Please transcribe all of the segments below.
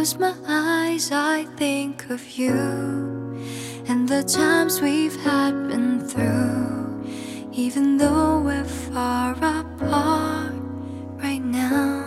close my eyes, I think of you and the times we've had been through. Even though we're far apart right now,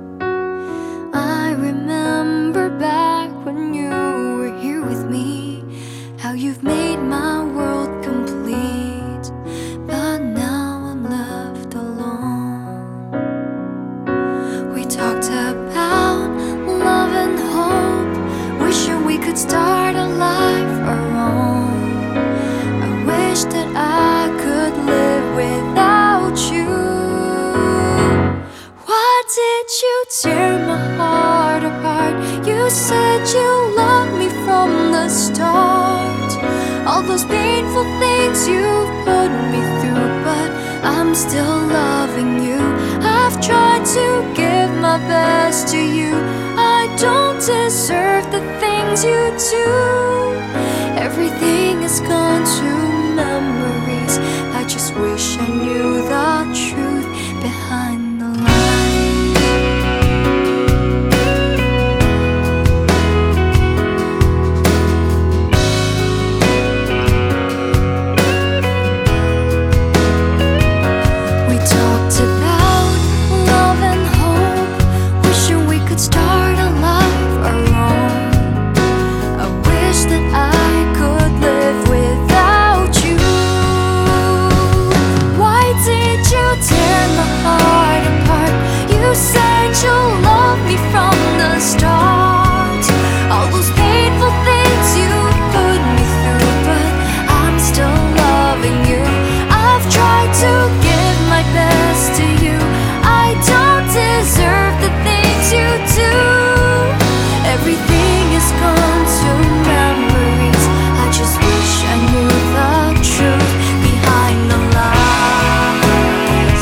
I remember back when you were here with me, how you've made my world complete. But now I'm left alone. We talked about love and hope, wishing we could start a life our own. I wish that I could live without you. Why did you tear my heart apart? You said you loved me from the start. All those painful things you've put me through, but I'm still loving you. I've tried to give my best to you. I don't deserve the things you do. Everything is gone to memories. I just wish I knew the truth behind the lies. We talked about love and hope, wishing we could start a life our own. I wish that I could live without you. Why did you tear my heart apart? You said you loved me from the start. All those painful things you put me through, but I'm still loving you. I've tried to give my best to you. I don't deserve the things you do. Everything is gone to memories. I just wish I knew the truth behind the lies.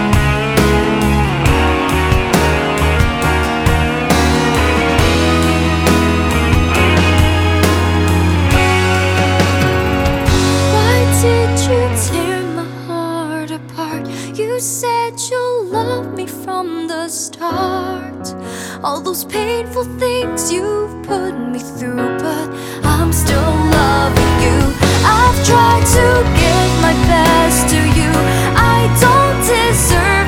Why did you tear my heart apart? You said you loved me from the start. All those painful things you've put me through, but I'm still loving you. I've tried to give my best to you. I don't deserve